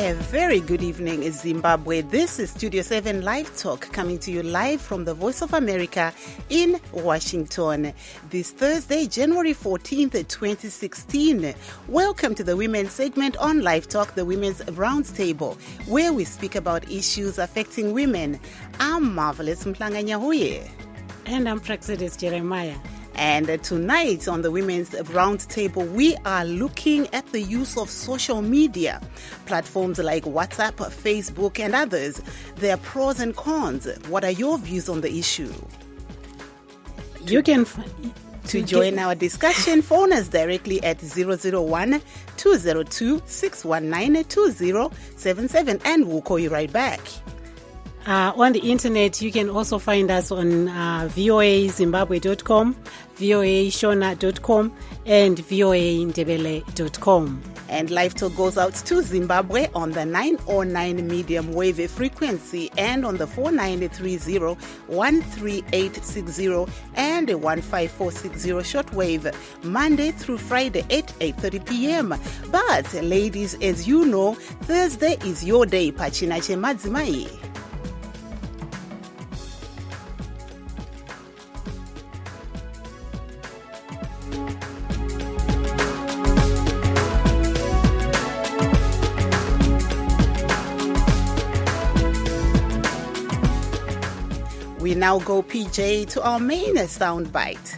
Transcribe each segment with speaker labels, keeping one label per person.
Speaker 1: A very good evening, Zimbabwe. This is Studio 7 Live Talk, coming to you live from the Voice of America in Washington. This Thursday, January 14th, 2016. Welcome to the women's segment on Live Talk, the Women's Roundtable, where we speak about issues affecting women. I'm Marvelous Mhlanga Nyahuye.
Speaker 2: And I'm Praxidis Jeremiah.
Speaker 1: And tonight on the Women's Roundtable, we are looking at the use of social media, platforms like WhatsApp, Facebook, and others. Their pros and cons. What are your views on the issue?
Speaker 2: You can...
Speaker 1: To join our discussion, phone us directly at 001-202-619-2077, and we'll call you right back.
Speaker 2: On the internet, you can also find us on voazimbabwe.com, voashona.com, and voandebele.com. And
Speaker 1: Live Talk goes out to Zimbabwe on the 909 medium wave frequency and on the 4930, 13860 and 15460 shortwave, Monday through Friday at 8:30 p.m. But ladies, as you know, Thursday is your day. Pachina che madzimai. We now go, PJ, to our main soundbite.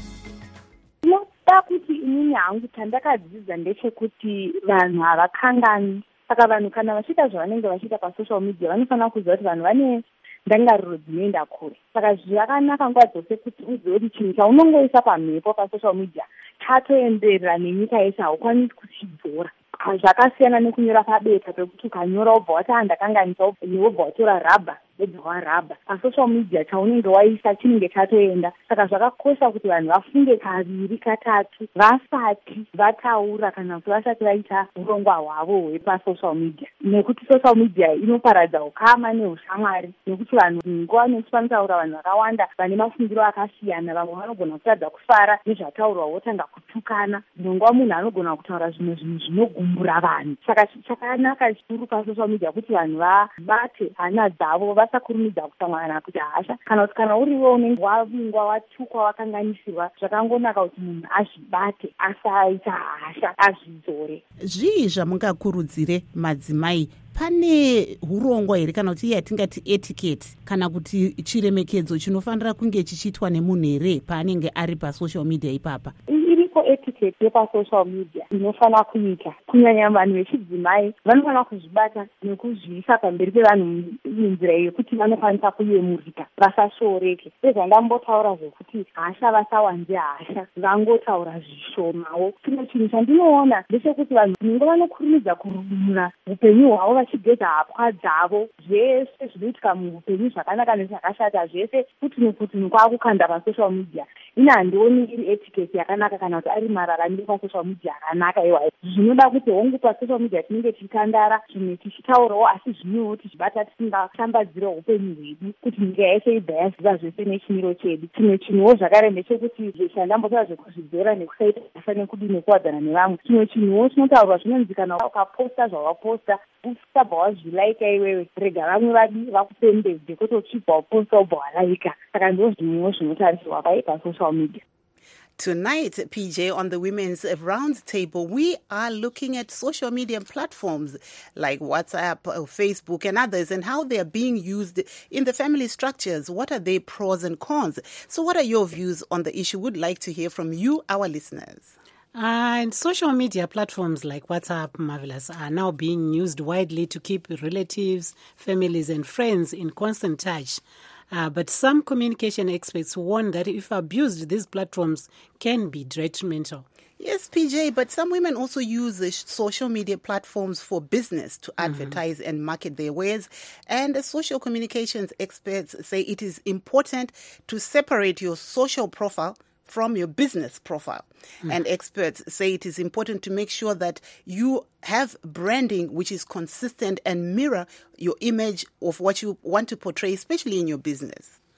Speaker 3: Noda kuti inini hangu chandakadzidza ndechekuti vanhu havakangani. Saka vanhu kana vachiita zvavanenge vachiita pasocial media vanofanira kuziva kuti vanhu vane ndangariro dzinoenda kure. Saka zvakanaka nguva dzose kuti uzive kuti chinhu chaunongoisa pamhepo pasocial media chatoenderera nenyika yese, haukwanisi kuchidzora. Zvakasiyana nekunyora pabeta pekuti ukanyora wobva wati handakanganisa wobva watora rabha wobva warabha. Pasocial media chaunenge waisa chinenge chatoenda. Saka zvakakosha kuti vanhu vafunge kaviri katatu vasati vataura kana kuti vasati vaita urongwa hwavo hwepasocial media, nekuti social media inoparadza ukama neushamwari, nekuti vanhu nguva nekuti vanotaura vanhu vakawanda vane mafungiro akasiyana. Vamwe vanogona kutadza kufara nezvataurwa wotanga kutukana. Nguva munhu anogona kutaura zvimwe zvinhu zvinogumbura vanhu. Saka chakanaka chikuru pasocial media kuti vanhu vabate hana dzavo, vasakurumidza kusangana kuti hasha, kana kuti kana uriwo unenge wavingwa watukwa wakanganisirwa, zvakangonaka kuti munhu azvibate, asaita hasha, azvidzore.
Speaker 1: Zvii zvamungakurudzire madzimai? Pane hurongwa here kana kuti yatingati etiquette kana kuti chiremekedzo chinofanira kunge chichiitwa nemunhu here paanenge ari pasocial media ipapa?
Speaker 3: Iriko etiquette yepasocial media inofanira kuita. Kunyanya vanhu vechidzimai vanofanira kuzvibata nekuzviisa pamberi pevanhu nenzira yekuti vanokwanisa kuyemurika, vasashoreke. Ndambotaura zvekuti hasha vasawanze hasha, vangotaura zvishomawo. Chimwe chinhu chandinoona ndechekuti vanhu ningo vanokurumidza kurumura upenyu hwavo vachigeza hapwa dzavo. Zvese zvinoitika muupenyu zvakanaka nezvakashata, zvese kuti kwakukanda pasocial media. Ina handioni iri etiquette yakanaka kana kuti ari mararamiro pasocial media akanaka iwayo. Zvinoda kuti hongu pasocial media tinenge tichitandara zvimwe tichitaurawo, asi zvimwewo tichibata tisingashambadzire upenyu hwedu, kuti nyika yese ibva yaziva zvese nechimiro chedu. Chimwe chinhuwo zvakare ndechekuti zveshandambotaura zvekuzvidzora nekusaita hasha nekudini nekuwadzana nevamwe. Chimwe chinhuwo chinotaurwa zvinonzi kana ukaposta zvawaposta usabva wazvilaika iwewe, rega vamwe vakupembedze kuti uchibva waposta wobva walaika. Saka ndo zvimwewo zvinotarisirwa pasocial media.
Speaker 1: Tonight, PJ, on the Women's Roundtable, we are looking at social media platforms like WhatsApp, Facebook, and others, and how they are being used in the family structures. What are their pros and cons? So what are your views on the issue? We'd like to hear from you, our listeners.
Speaker 2: And social media platforms like WhatsApp, Marvelous, are now being used widely to keep relatives, families, and friends in constant touch. But some communication experts warn that if abused, these platforms can be detrimental.
Speaker 1: Yes, PJ, but some women also use the social media platforms for business to advertise and market their wares. And the social communications experts say it is important to separate your social profile from your business profile. And experts say it is important to make sure that you have branding which is consistent and mirror your image of what you want to portray, especially in your business.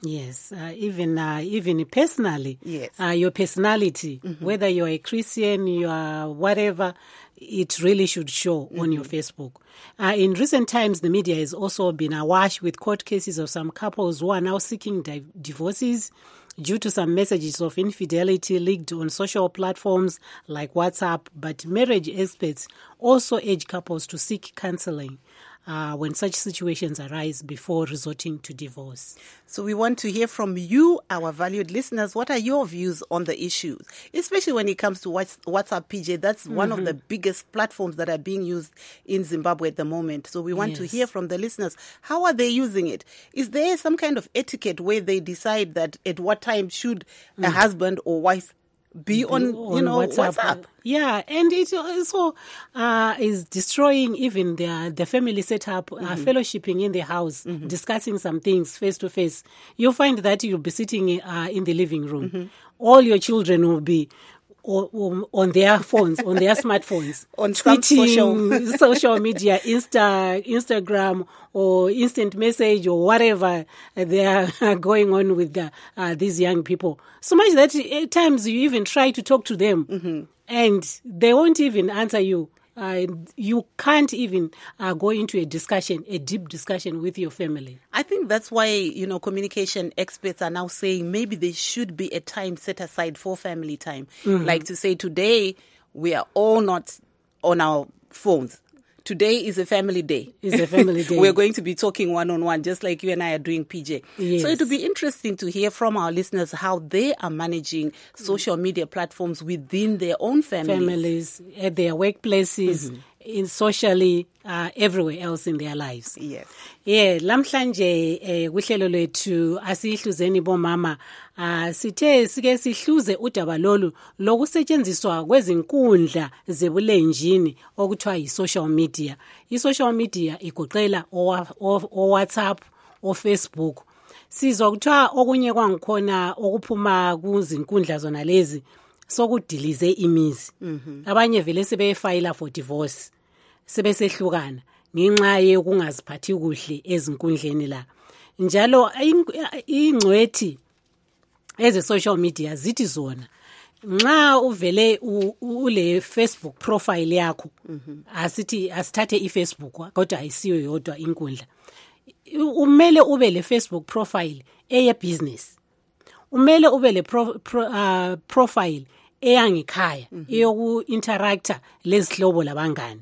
Speaker 2: Yes, even personally,
Speaker 1: yes.
Speaker 2: Your personality, whether you're a Christian, you are whatever, it really should show on your Facebook. In recent times, the media has also been awash with court cases of some couples who are now seeking divorces due to some messages of infidelity leaked on social platforms like WhatsApp. But marriage experts also urge couples to seek counseling when such situations arise before resorting to divorce.
Speaker 1: So we want to hear from you, our valued listeners. What are your views on the issues, especially when it comes to WhatsApp, PJ? That's one of the biggest platforms that are being used in Zimbabwe at the moment. So we want to hear from the listeners. How are they using it? Is there some kind of etiquette where they decide that at what time should a husband or wife be on WhatsApp?
Speaker 2: Yeah, and it also is destroying even the family setup, fellowshipping in the house, discussing some things face to face. You'll find that you'll be sitting in the living room. All your children will be on their phones, on their smartphones,
Speaker 1: on
Speaker 2: tweeting, social media, Instagram, or instant message, or whatever they are going on with these young people. So much that at times you even try to talk to them, and they won't even answer you. You can't even go into a deep discussion with your family.
Speaker 1: I think that's why, communication experts are now saying maybe there should be a time set aside for family time. Like to say today, we are all not on our phones. Today is a family day. We're going to be talking one-on-one, just like you and I are doing, PJ.
Speaker 2: Yes.
Speaker 1: So it will be interesting to hear from our listeners how they are managing social media platforms within their own families,
Speaker 2: at their workplaces, in socially, everywhere else in their lives.
Speaker 1: Yes.
Speaker 2: Yeah, lamhlanje kuhlelo lethu asihluzeni bomama sithe sike sihluze udaba lolu lokusetshenziswa kwezinkundla zebulenjini okuthiwa yi-social media. I-social media igoqela o-WhatsApp, o-Facebook. Sizwa kuthiwa okunye kwangikhona okuphuma kuzinkundla zona lezi sokudilize imizi. Abanye vele sebefayila for divorce, sebesehlukana ngenxa yokungaziphathi kuhle ezinkundleni la. Njalo ingcwethi eze-social media zithi zona, nxa uvele ule Facebook profile yakho, asithathe i-Facebook kodwa ayisiyo yodwa inkundla, umele ube le Facebook profile eye-business, umele ube le profile eyangikhaya, eyoku-interacta lezihlobo labangani.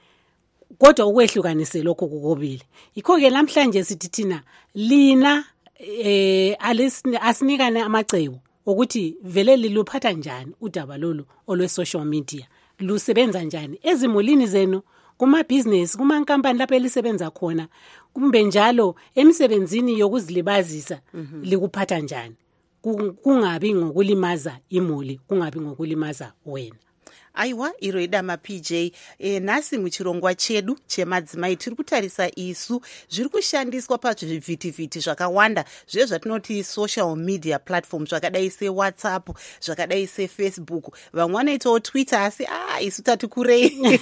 Speaker 2: Kodwa ukwehlukanise lokho kokubili. Yikho-ke namhlanje sithi thina lina asinikane amacebo ukuthi vele liluphatha njani udaba lolu olwe-social media, lusebenza njani ezimulini zenu, kuma-business, kuma-nkampani lapho elisebenza khona, kumbe njalo emisebenzini yokuzilibazisa likuphatha njani, kungabi ngokulimaza imuli, kungabi ngokulimaza wena.
Speaker 1: Aiwa, iroida ma-PJ, nasi muchirongwa chedu chemadzimai tiri kutarisa isu zviri kushandiswa pazvivhitivhiti zvakawanda zviye zvatinoti social media platform zvakadai seWhatsApp, zvakadai seFacebook, vamwe vanoitawo Twitter, asi isu tati kurei.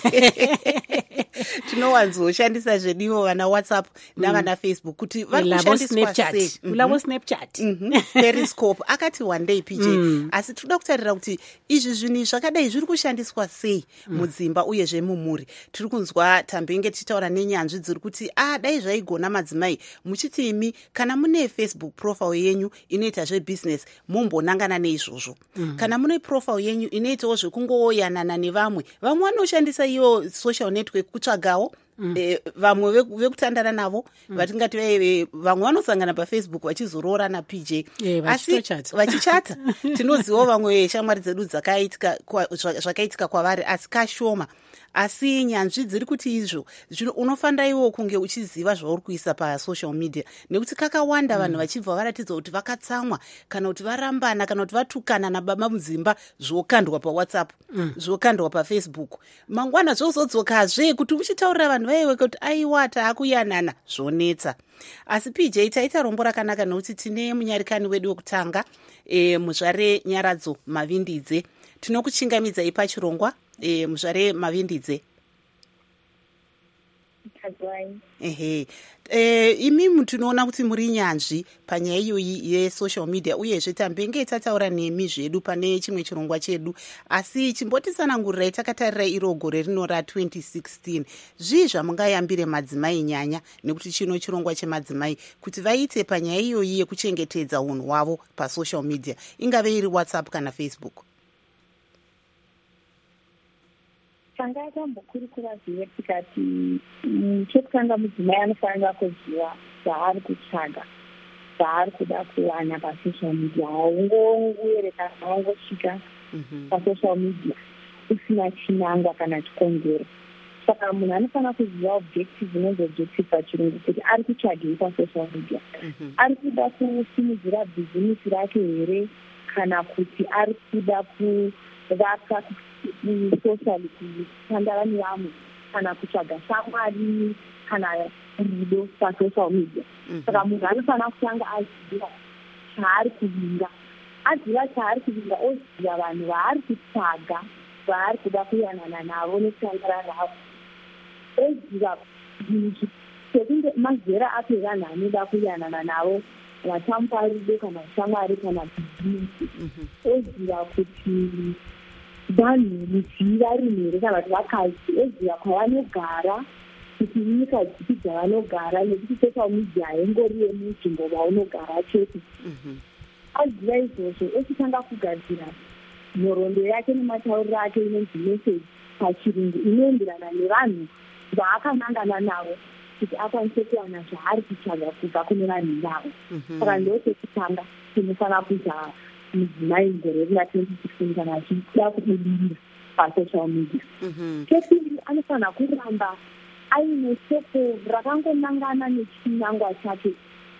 Speaker 1: Tinowanzoshandisa zvediwo vana WhatsApp navana Facebook kuti vari kushandiswa sei.
Speaker 2: Ulavo Snapchat.
Speaker 1: Periscope akati one day, PJ, asi tinoda kutarira kuti izvi zvinhu zvakadai zviri kushandiswa sei mudzimba uyezve mumhuri. Tiri kunzwa tambenge tichitaura nenyanzvi dziri kuti dai zvaigona madzimai muchiti imi kana mune Facebook profile yenyu inoita zvebusiness mumbonangana neizvozvo. Kana mune profile yenyu inoitawo zvekungoyanana nevamwe, vamwe vanoshandisa iyo social network kutsvagawo vamwe vekutandana navo, vatingati vamwe vanosangana paFacebook vachizoroorana, PJ, asi vachichata. Tinozivawo vamwe shamwari dzedu zvakaitika kwavari, asi kashoma. Asi nyanzvi dziri kuti izvo unofanira iwo kunge uchiziva zvauri kuisa pasocial media, nekuti kakawanda vanhu vachibva varatidza kuti vakatsamwa kana kuti varambana kana kuti vatukana nababa mudzimba, zvokandwa paWhatsApp, zvokandwa paFacebook. Mangwana zvozodzokazve kuti uchitaurira vanhu vaiwe kuti aiwa taakuyanana, zvonetsa. Asi PJ, taita rombo rakanaka nekuti tine munyarikani wedu wekutanga, muzvare Nyaradzo Mavindidze. Tinokuchingamidzai pachirongwa, muzvare Mavindidze. ehe imi tinoona kuti muri nyanzvi panyaya iyoyi yesocial media uyezve tambenge tataura nemi zvedu pane chimwe chirongwa chedu, asi chimbotisanangurirai takatarira iro gore rino ra2016 zvii zvamungayambire madzimai nyanya, nekuti chino chirongwa chemadzimai kuti vaite panyaya iyoyi yekuchengetedza unhu hwavo pasocial media, ingave iri WhatsApp kana Facebook?
Speaker 3: tanga yakambokurukura zive tikati chekutanga mudzimai anofanira kuziva zvaari kutsvaga, zvaari kuda kuwana pasocial media. Haungoerekana wangosvika pasocial media usina chinangwa kana chikongero. Saka munhu anofanira kuziva objective, inonzi objective pachirungu, kuti ari kutsvagei pasocial media. Ari kuda kusimudzira bhizinesi rake here, kana kuti ari kuda kuvaka socially kutandara nevamwe, kana kutsvaga shamwari kana rudo pasocial media. Saka munhu anofanira kutanga aziva chaari kuvinga, aziva chaari kuvinga, oziva vanhu vaari kutsvaga, vaari kuda kuyanana navo nekutandara navo, oziva sekunge mazera ape vanhu anoda kuyanana navo, vatampa rudo kana shamwari kana bhizinesi, oziva kuti vanhu mudziva rimhere kana kuti vakadzi, oziva kwavanogara, kuti nyika dzipi dzavanogara, nekuti social media haingori yemunzvimbo maunogara chete. Aziva izvozvo ochitanga kugadzira nhoroondo yake nematauriro ake inonzi message pachirungu, inoenderana nevanhu vaakanangana navo, kuti akwanise kuwana zvaari kutsvaga kubva kune vanhu navo. Saka ndochekutanga tinofanira kuita mudzimai gore rina2016 kana achida kubudirira pasocial media. Chechipiri, anofanira kuramba aine shoko rakangonangana nechinangwa chake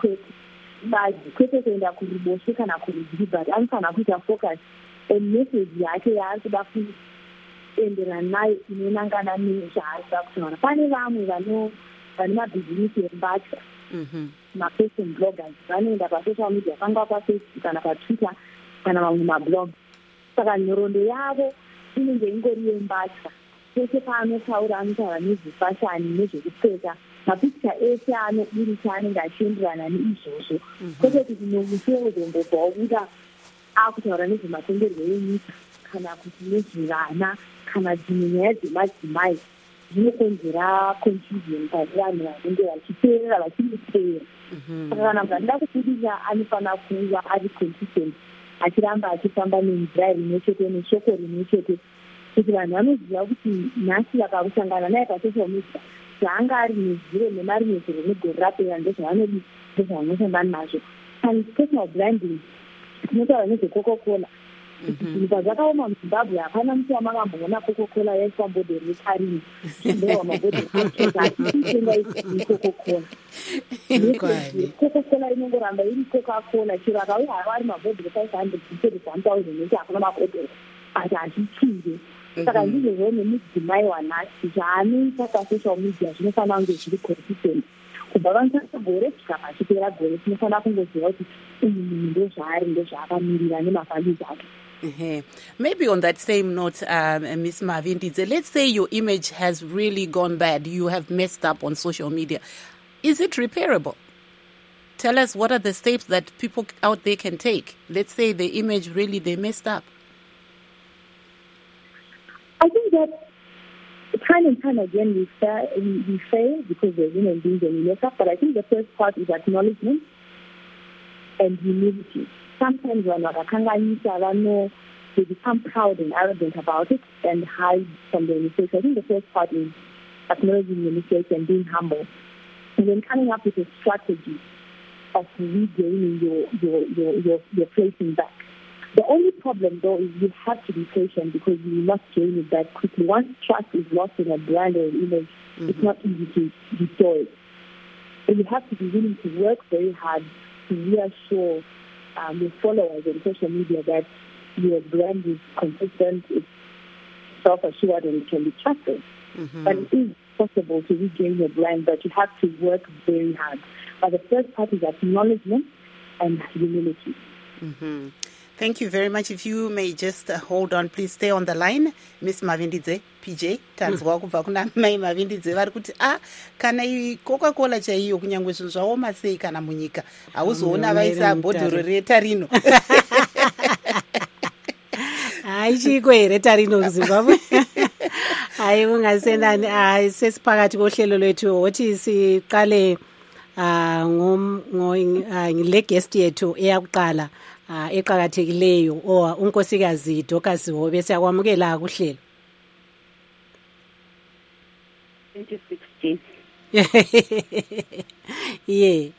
Speaker 3: kwete kwete kuenda kuruboshwe kana kurudyi, but anofanira kuita focus on message yake yaari kuda kuenderana nayo, inonangana nezvaari kuda kutaura. Pane vamwe vane mabhizinesi embatya, mafashion bloggers, vanoenda pasocial media, pangava pafacebook kana patwitter kana mamwe mablog. Saka nhoroondo yavo inenge ingori yembatya. Pese paanotaura anotaura nezvefashani, nezvekupfeka, mapikicha ese anoburisa anenge achienderana neizvozvo. Kwete kuti nomusoro zombobvawo kuda akutaura nezvematongerwo enyika kana kuti nezvevana kana dzimwe nyaya dzemadzimai, zvinokonzera confusion pane vanhu vanenge vachiteerera vachimutevera. Saka kana munhu anoda kubudirira anofanira kuva ari consistent, achiramba achifamba nenzira rimwe chete neshoko rimwe chete, kuti vanhu vanoziva kuti nhasi vakakusangana naye pasocial media, zvaanga ari neziro nemarimedzero negore rapera ndezvavanodi, ndezvavanosangana nazvo. And personal branding, tinotaura nezvecoca-cola. Nyika zvakaoma muZimbabwe, hapana musi wamakamboona coca-cola yaiswa mbodhoro rekarini, zvindowa mabhodhoro achitenga coca-cola. Coca-cola inongoramba iri coca-cola, chero akauya hava ari mabhodhoro 500 1000 nekuti hakuna mabhodhoro, asi achichinje. Saka ndizvozvo nemudzimai wanhasi zvaanoita pasocial media zvinofanira kunge zviri consistent. Kubva pamusasa gore kusvika pachipera gore, tinofanira kungoziva kuti uyu munhu ndozvaari, ndozvaakamirira nemafambidzo ake.
Speaker 1: Maybe on that same note, Ms. Mavindidze, let's say your image has really gone bad. You have messed up on social media. Is it repairable? Tell us, what are the steps that people out there can take? Let's say the image really, they messed up.
Speaker 3: I think that time and time again we fail because we're human beings and we mess up. But I think the first part is acknowledgement and humility. Sometimes when they become proud and arrogant about it and hide from their mistakes. I think the first part is acknowledging your mistakes and being humble, and then coming up with a strategy of regaining your placing back. The only problem, though, is you have to be patient because you must gain it back quickly. Once trust is lost in a brand or an image, it's not easy to restore it. So you have to be willing to work very hard to reassure your followers on social media that your brand is consistent, it's self-assured, and it can be trusted. But it is possible to regain your brand, but you have to work very hard. But the first part is acknowledgement and humility.
Speaker 1: Thank you very much. If you may just hold on, please stay on the line. Miss Mavindidze, PJ, tanzwa kubva kuna mai Mavindidze vari kuti kana Coca-Cola chaiyo kunyangwe zvinhu zvaoma sei kana munyika hauzoona vaisa bhodhoro retarino.
Speaker 2: Haichiko here tarino kuZimbabwe. Hayi ungasendani sesi phakathi kohlelo lwethu wothi siqale ngile guest yethu eyakuqala eqhakathekileyo unkosikazi Dorcas Hobe siyakwamukela kuhlelo
Speaker 3: 2016.
Speaker 2: Yeah.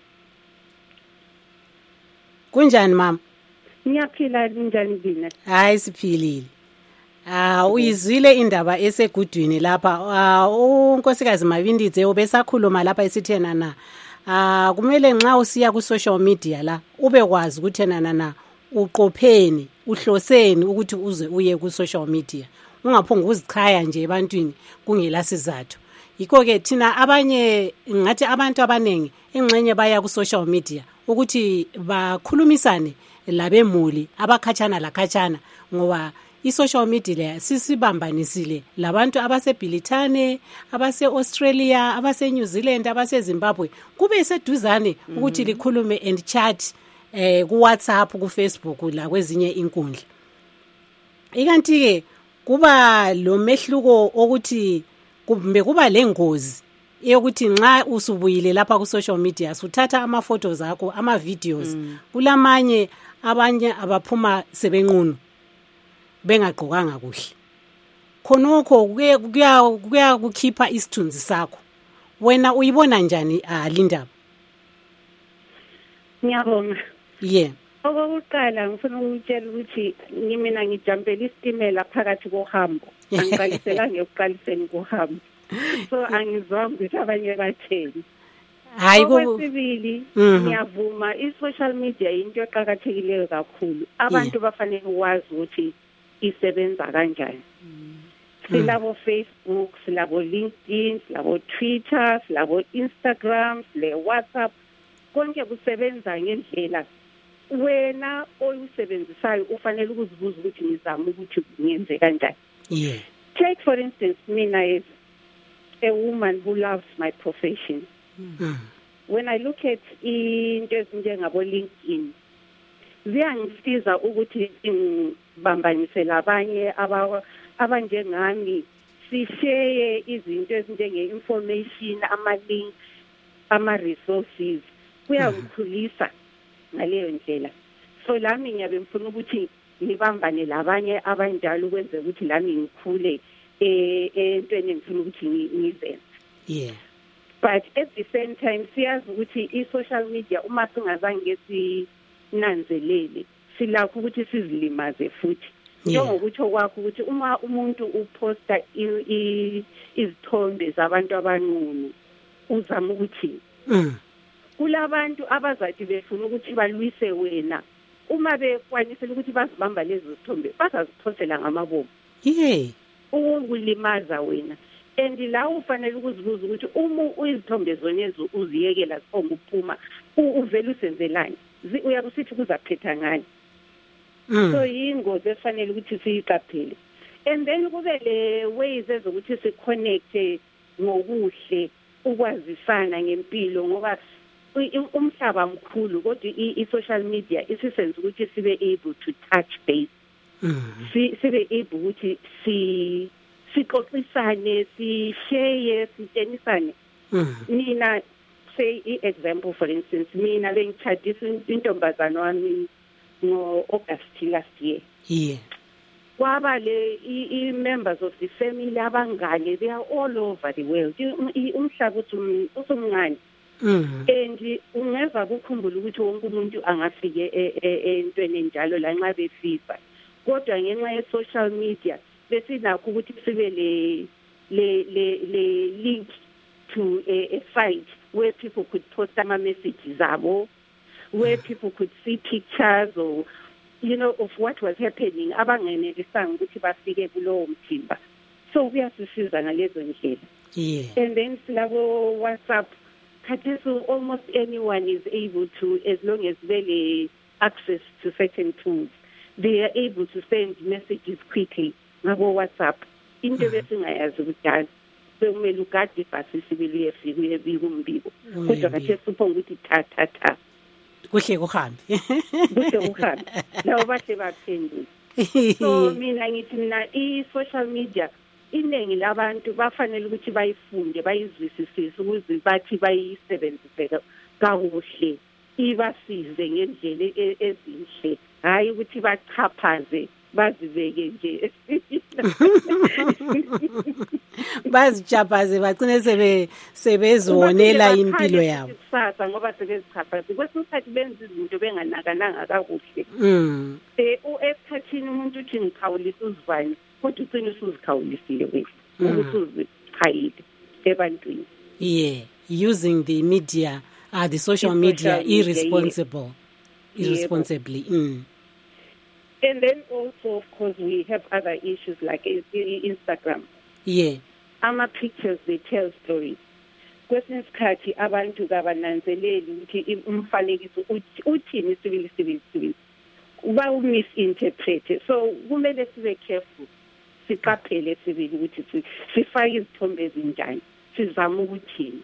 Speaker 2: Kunjani mama?
Speaker 3: Ngiyaphila njani bina?
Speaker 2: Hayi siphilile. Uyizwile indaba esegudwini lapha unkosikazi Mavindidze obesakhuluma lapha esithena na kumele nxa usiya ku social media la ube kwazi ukuthi na uqopheni uhloseni ukuthi uze uye ku social media ungaphonga uzichaya nje ebantwini kungela sizathu. Yikho ke thina abanye ngathi abantu abanengi ingxenye baya ku social media ukuthi bakhulumisane labemuli abakhatshana lakhatshana ngoba i-social media sisibambanisile labantu abasebhilithane abase-Australia abase-New Zealand abase-Zimbabwe kube seduzane ukuthi likhulume and chat ku-WhatsApp ku-Facebook la kwezinye inkundla. Ikanti-ke kuba lo mehluko ukuthi kumbe kuba lengozi yokuthi nxa usubuyile lapha ku-social media suthatha ama-photos akho ama-videos kulamanye abanye abaphuma sebenqunu bengagqokanga kuhle khonokho kuya kukhipha isithunzi sakho wena uyibona njani Lindaba?
Speaker 3: Ngiyabonga.
Speaker 2: Yeah.
Speaker 3: Okokuqala ngifuna ukutshela ukuthi mina ngijampela isitimela phakathi kohambo angiqalisela ngekuqaliseni kohambo so angizwanga ukuthi abanye batheni.
Speaker 2: Hayi
Speaker 3: okwesibili ngiyavuma i-social media into eqhakathekileyo kakhulu abantu bafanele ukwazi ukuthi isebenza kanjani. Silabo Facebook, silabo LinkedIn, silabo Twitter, silabo Instagram, sile WhatsApp konke kusebenza ngendlela wena oyisebenzisayo ufanele ukuzibuza ukuthi ngizama ukuthi ngiyenze kanjani.
Speaker 2: Yeah.
Speaker 3: Take for instance mina as a woman who loves my profession. When I look at into ezinjengabo LinkedIn ziyangisiza ukuthi ngibambanise labanye abanjengami sishare izinto ezinjenge-information ama-links ama-resources kuyangikhulisa ngaleyo ndlela. So lami ngiyabe ngifuna ukuthi ngibambane labanye abanjalo ukwenza ukuthi lami ngikhule entweni engifuna ukuthi ngizenze.
Speaker 2: Yeah.
Speaker 3: But at the same time siyazi ukuthi i-social media uma singazange sinanzelele silakho ukuthi sizilimaze futhi. Njengokuthi okwakho ukuthi uma umuntu uposta izithombe zabantu abanqunu uzama ukuthi kulabantu abazathi befuna ukuthi balwise wena uma bekwanisela ukuthi bazibamba lezi zithombe bazaziphosela ngamabomu.
Speaker 2: Yeah.
Speaker 3: Ukulimaza wena. And la ufanele ukuzibuza ukuthi uma izithombe zonezo uziyekela ziphonga ukuphuma uvela usenzelani uyakusithi kuzaphetha ngani. So yingozi efanele ukuthi siyiqaphele. And then kube le ways ezokuthi siconnect ngokuhle ukwazisana ngempilo ngoba umhlaba mkhulu kodwa i-social media isisenza ukuthi sibe able to touch base. Sibe able ukuthi sixoxisane sishare sitshenisane. Mina say example for instance mina bengitshadisa intombazana wami ngo-August last year.
Speaker 2: Yeah.
Speaker 3: Kwaba le members of the family abangane they are all over the world. Umhlaba usumncane. And ungeza ukukhumbula ukuthi wonke umuntu angafike entweni enjalo la nxa befisa. Kodwa ngenxa ye social media besinakho ukuthi sibe le link to a site where people could post ama messages abo, where people could see pictures or of what was happening abangenelisanga ukuthi bafike kulowo mthimba. So kuyasisiza ngalezo ndlela.
Speaker 2: Yeah.
Speaker 3: And then silabo WhatsApp khathesi almost anyone is able to, as long as vele
Speaker 4: access to certain tools. They are able to send messages quickly ngabo WhatsApp. Into besingayazi ukudala. Bekumele ugade ibhasi sibili uyefika uyebika umbiko. Kodwa kahle siphonga ukuthi tha.
Speaker 2: Kuhle kuhambe.
Speaker 4: Kuhle kuhambe. Lawo bahle baphendula. So mina ngithi i-social media iningi labantu bafanele ukuthi bayifunde bayizwisisise ukuze bathi bayisebenzise kakuhle ibasize ngendlela ezinhle hayi ukuthi bachaphaze bazibeke nje
Speaker 2: bazijaphaze bagcine sebezonela impilo yabo
Speaker 4: kusasa ngoba sebezichaphaze kwesinye isikhathi benza izinto benganakananga kakuhle esikhathini umuntu uthi ngikhawulisa uzivane kodwa ugcina usuzikhawulisile wena ukuthi uzichayile ebantwini
Speaker 2: using the media the social media irresponsibly
Speaker 4: And then also, of course, we have other issues like Instagram. Pictures, they tell stories. Kwesinye isikhathi abantu kabananzeleli ukuthi umfanekiso uthini sibili misinterprete. So kumele sibe careful. Siqaphele sibili ukuthi sifake izithombe ezinjani. Sizama ukuthini.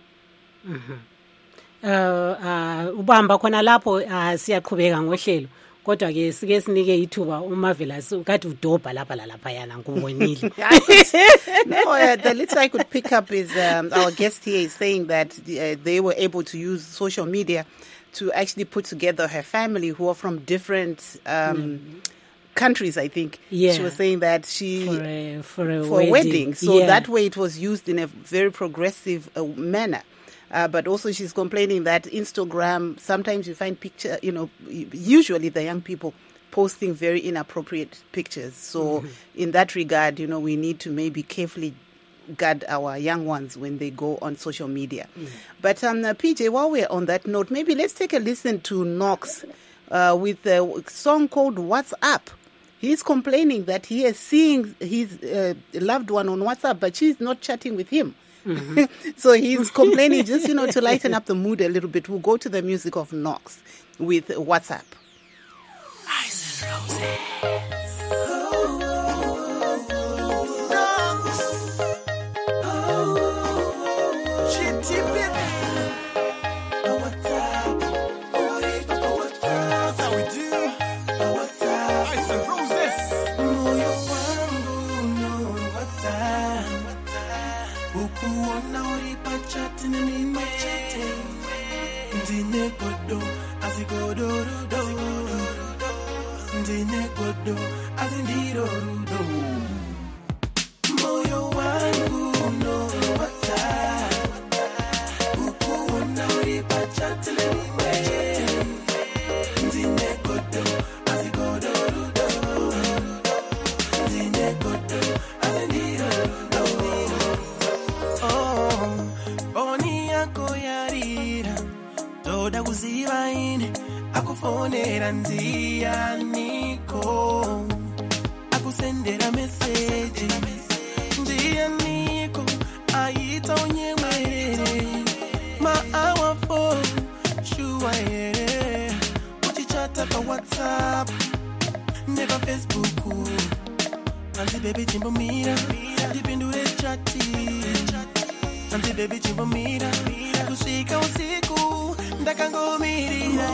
Speaker 2: Ubamba khona lapho siyaqhubeka ngohlelo. Kodwa ke sike sinike ithuba uMarvelous ukade udobha lapha lalaphayana ngubonile.
Speaker 1: The little I could pick up is our guest here is saying that they were able to use social media to actually put together her family who are from different countries, I think. She was saying that she
Speaker 2: for a
Speaker 1: wedding. So that way it was used in a very progressive manner. But also she's complaining that Instagram, sometimes you find usually the young people posting very inappropriate pictures. So in that regard, we need to maybe carefully guard our young ones when they go on social media. But PJ, while we're on that note, maybe let's take a listen to Knox with a song called What's Up. He's complaining that he is seeing his loved one on WhatsApp, but she's not chatting with him. So he's complaining just, to lighten up the mood a little bit. We'll go to the music of Knox with WhatsApp.
Speaker 5: Ice and Roses. Akufonera ndia niko akusendera message ndia niko aita unyemwere ma our phone shua yere uchichata pa WhatsApp never Facebook anti baby chimbo mira dipindure chati anti baby chimbo mira kusika usiku ndakangomirira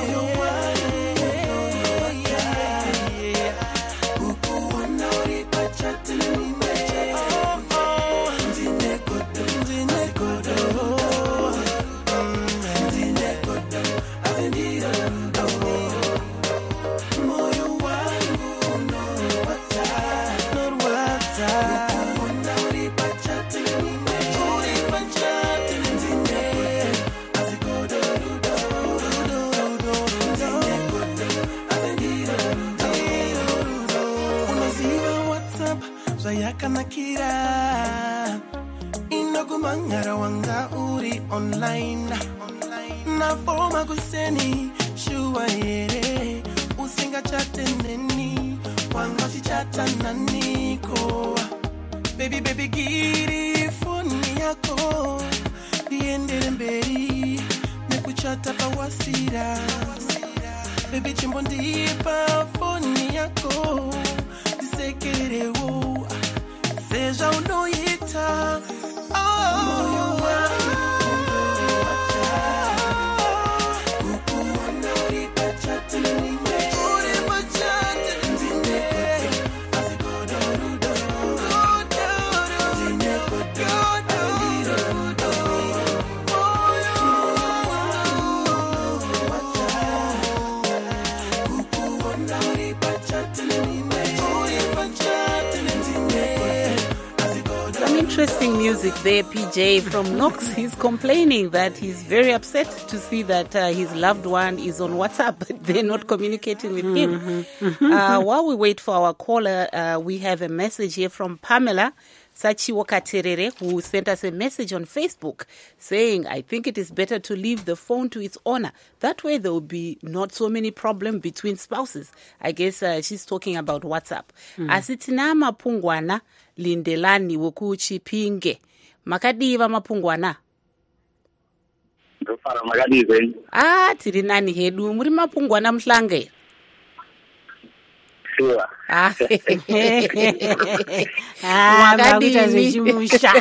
Speaker 5: Kanakira inogumangara wanga uri online na forma kuseni shua yere usinga chate neni wanga chichata naniko baby giri phone yako diendere mberi nekuchata pawasira baby chimbondipa foni yako disekerewo seja unoita moyo wangu
Speaker 1: Interesting music there, PJ from Knox. He's complaining that he's very upset to see that his loved one is on WhatsApp, but they're not communicating with him. While we wait for our caller, we have a message here from Pamela Sachiwoka Terere, who sent us a message on Facebook saying, I think it is better to leave the phone to its owner. That way there will be not so many problems between spouses. I guess she's talking about WhatsApp. Asitina mapungwana lindelani wokuchipinge. Makadiva mapungwana.
Speaker 6: Ndofara makadive.
Speaker 1: Tiri nani hedu. Muri mapungwana mshlange.
Speaker 6: Sure.
Speaker 2: Makuita zvechimusha.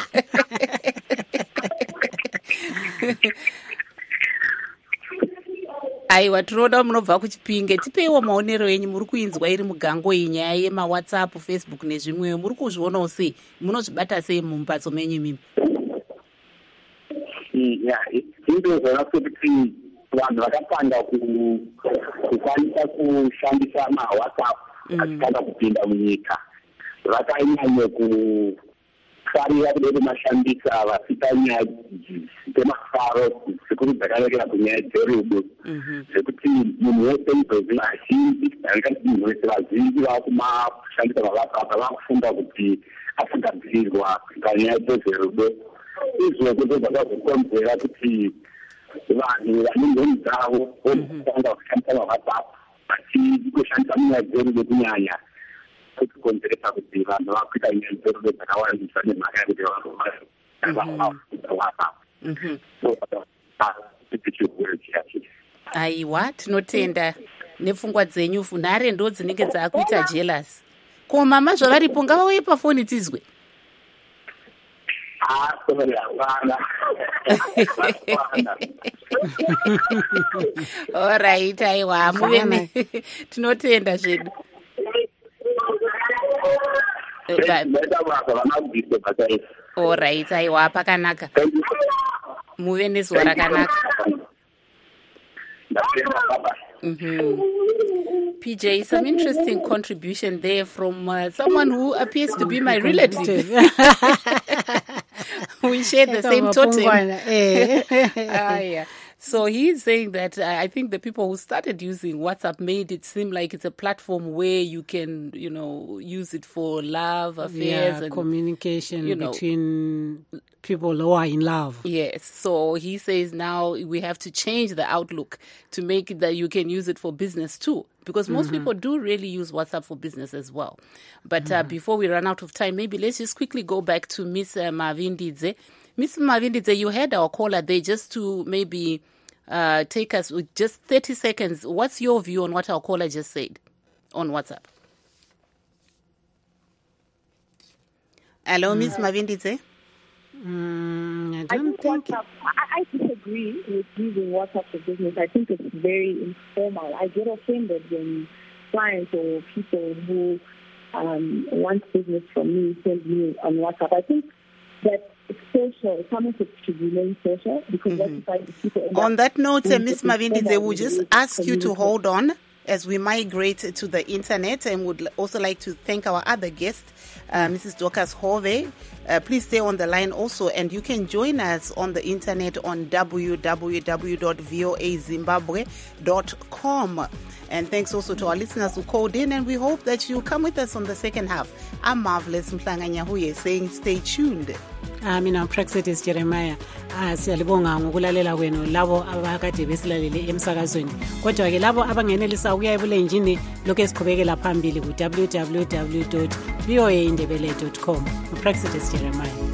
Speaker 1: Aiwa, tinoda munobva kuchipinge. Tipeiwo maonero enyu, muri kuinzwa iri mugango iyi nyaya yemaWhatsApp, Facebook nezvimwewo. Muri kuzvionawo sei? Munozvibata sei mumbatso menyu mimi?
Speaker 6: Into zvakakuti vanhu vakapanda kukwanisa kushandisa maWhatsApp achitanga kupinda munyika. Vakanyanya kufarira kuda kumashandisa vasita nyaya dzemafaro zvikuru dzakanakira kunyaya dzerudo. Zvekuti munhu wese izvozvi azhinji angati munhu wese vazhinji vakumashandisa maWhatsApp vakufunga kuti asingabvirirwa panyaya dzezverudo. Izvozvo zvakazokonzera kuti vanhu vane mhuri dzavo votanga kushandisa maWhatsApp vachingoshandisa munyaya dzerudo kunyanya kukonzeresa kuti vanhu vakuita nyaya dzerudo dzakawandisa nemhaka yekuti vanhu WhatsApp.
Speaker 1: Aiwa, tinotenda nepfungwa dzenyu. Funhare ndo dzinenge dzakuita jealous. Ko mama zvavaripo ngavauye pafoni tizwe. Alright, aiwa, muvene tinotenda zvedu. Alright, aiwa, pakanaka. Muve nezuva rakanaka. PJ, some interesting contribution there from someone who appears to be my relative. We share the same totem. Yeah. So he's saying that I think the people who started using WhatsApp made it seem like it's a platform where you can, use it for love affairs and
Speaker 2: communication between people who are in love.
Speaker 1: Yes. So he says now we have to change the outlook to make it that you can use it for business too. Because most people do really use WhatsApp for business as well. But before we run out of time, maybe let's just quickly go back to Miss Mavindidze. Miss Mavindidze, you had our caller there just to maybe take us with just 30 seconds. What's your view on what our caller just said on WhatsApp? Hello, Miss Mavindidze?
Speaker 3: I disagree with using WhatsApp for business. I think it's very informal. I get offended when clients or people who want business from me send me on WhatsApp. I think that it's social. Someone should remain social because people.
Speaker 1: On that note, Ms. Mavindidze, we'll just ask you to hold on as we migrate to the internet, and would also like to thank our other guest, Mrs. Dorcas Hove. Please stay on the line also, and you can join us on the internet on www.voazimbabwe.com. And thanks also to our listeners who called in, and we hope that you come with us on the second half. I'm Marvelous Mhlanganyahuye saying stay tuned.
Speaker 2: Mina Praxetis Jeremiah. Siyalibonga ngokulalela kwenu labo abakade besilalele emsakazweni. Kodwa ke labo abangenelisa ukuya ebulenjini lokho esiqhubekela phambili ku www.voaindebele.com. Praxetis Jeremiah.